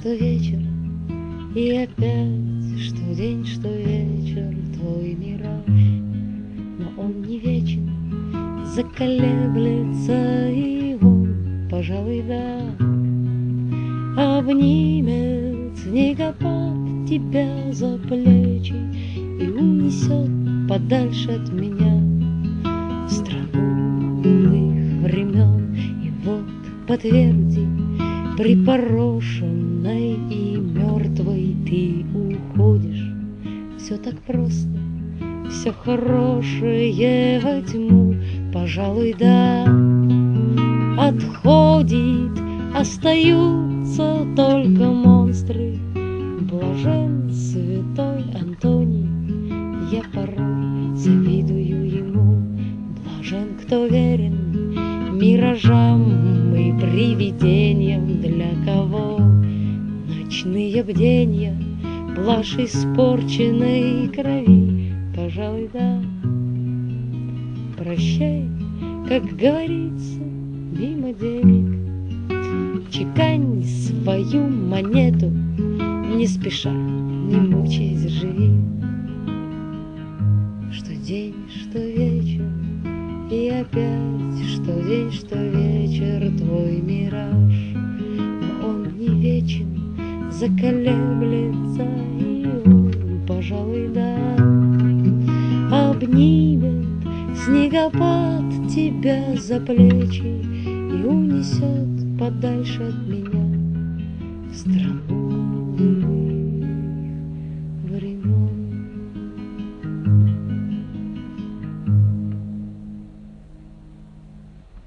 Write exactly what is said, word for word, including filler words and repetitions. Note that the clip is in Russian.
что вечер, и опять, что день, что вечер, твой мираж. Но он не вечен, заколеблется, и он, пожалуй, да, обнимет снегопад тебя за плечи и унесет подальше от меня в страну былых времен. И вот потверди, припорошенной и мертвой, ты уходишь. Все так просто, все хорошее во тьму, пожалуй, да, отходит, остаются только монстры. Блажен святой Антоний, я порой завидую ему. Блажен, кто верен миражам и привидениям, для кого ночные бденья, блажь испорченной крови, пожалуй, да. Прощай, как говорится, мимо денег, чекань свою монету, не спеша, не мучаясь, живи. Что день, что вечер, и опять, что день, что вечер, твой мираж. Но он не вечен, заколеблется, и он, пожалуй, да, обнимет снегопад тебя за плечи и унесет подальше от меня в страну